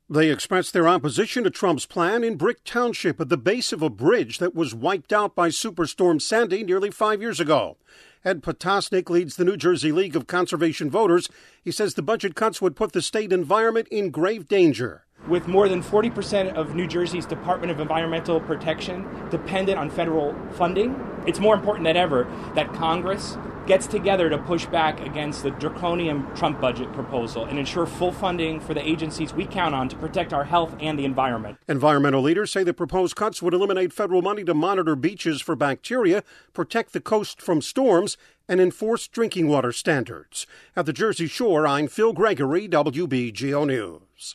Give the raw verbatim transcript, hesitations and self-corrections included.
They expressed their opposition to Trump's plan in Brick Township at the base of a bridge that was wiped out by Superstorm Sandy nearly five years ago. Ed Potosnik leads the New Jersey League of Conservation Voters. He says the budget cuts would put the state environment in grave danger. With more than forty percent of New Jersey's Department of Environmental Protection dependent on federal funding, it's more important than ever that Congress gets together to push back against the draconian Trump budget proposal and ensure full funding for the agencies we count on to protect our health and the environment. Environmental leaders say the proposed cuts would eliminate federal money to monitor beaches for bacteria, protect the coast from storms, and enforce drinking water standards. At the Jersey Shore, I'm Phil Gregory, W B G O News.